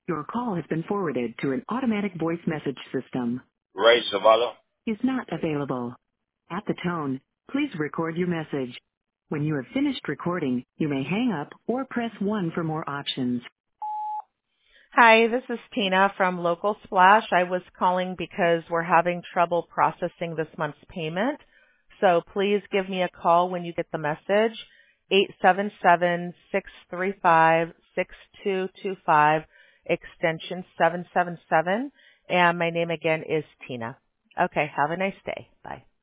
Your call has been forwarded to an automatic voice message system. Ray Zavala. Is not available. At the tone, please record your message. When you have finished recording, you may hang up or press 1 for more options. Hi, this is Tina from Local Splash. I was calling because we're having trouble processing this month's payment. So please give me a call when you get the message, 877-635-6225, extension 777. And my name again is Tina. Okay, have a nice day. Bye.